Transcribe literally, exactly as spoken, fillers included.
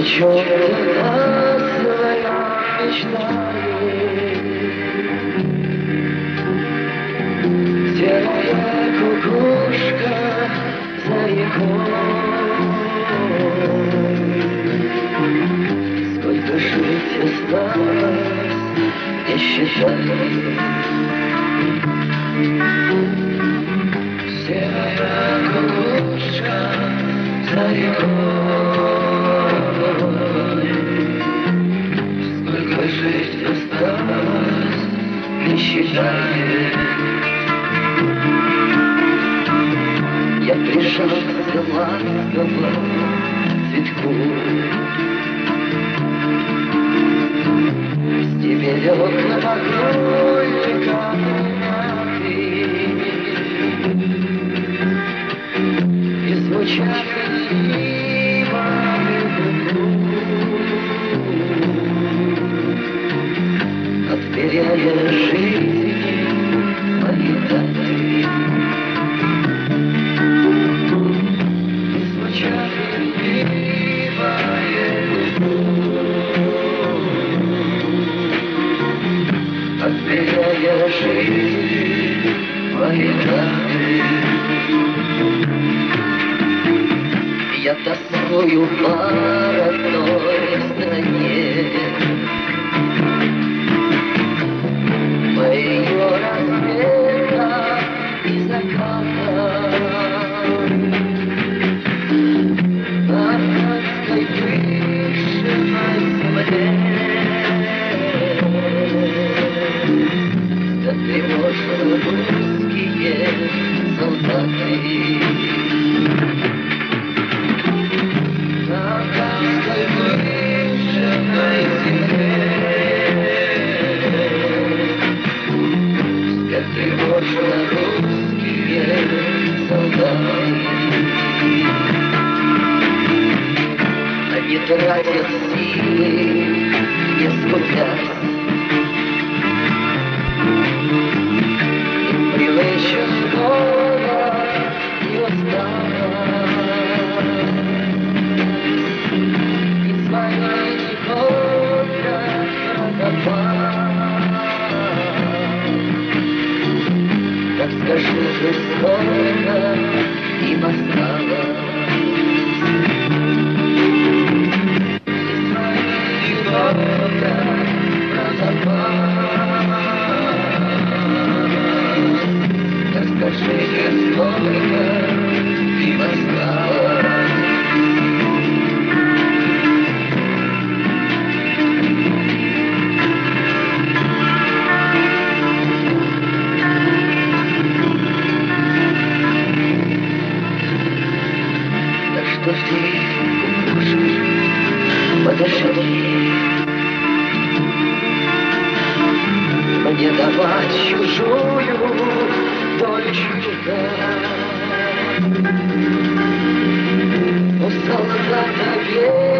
чем я своя мечтаю. Серая кукушка за рекой. Сколько жить осталось, не считай. Серая кукушка за рекой. Сколько жить осталось, не считай. Я прижался ласково к цветку, с тебе лег на покойника и звучат мимо отверяя жизни мои даты. Отверяя жизнь мои даты. Я тоскую по родной стране, по ее рассветам и закатам, на аркадской пышной земле. Тревожно русские солдаты на аркадской выжженной земле. Спят тревожно русские солдаты. Они тратят силы, не скупясь. Привычен голод и усталость, и своей никогда пропадать. Так скажи же, сколько им осталось, и своей никогда пропадать. Скажите, сколько им осталось. Да что ж ты, кукушка, подожди. Мне давать чужую долю чуда. У солдата верь.